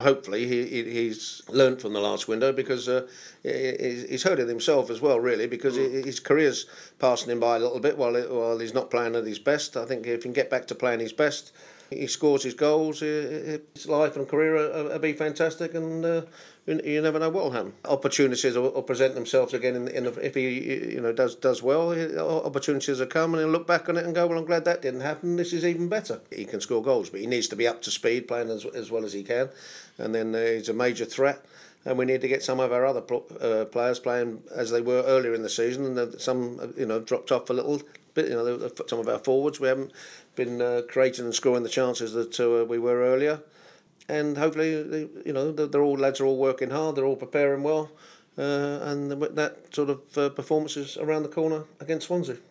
Hopefully he's learnt from the last window, because he's hurt it himself as well, really, because his career's passing him by a little bit while he's not playing at his best. I think if he can get back to playing his best, he scores his goals, his life and career will be fantastic, and you never know what will happen. Opportunities will present themselves again if he does well. Opportunities will come, and he'll look back on it and go, well, I'm glad that didn't happen. This is even better. He can score goals, but he needs to be up to speed, playing as well as he can, and then he's a major threat. And we need to get some of our other players playing as they were earlier in the season, and some dropped off a little bit. Some of our forwards, we haven't been creating and scoring the chances that we were earlier. And hopefully, lads are all working hard. They're all preparing well, and that sort of performance is around the corner against Swansea.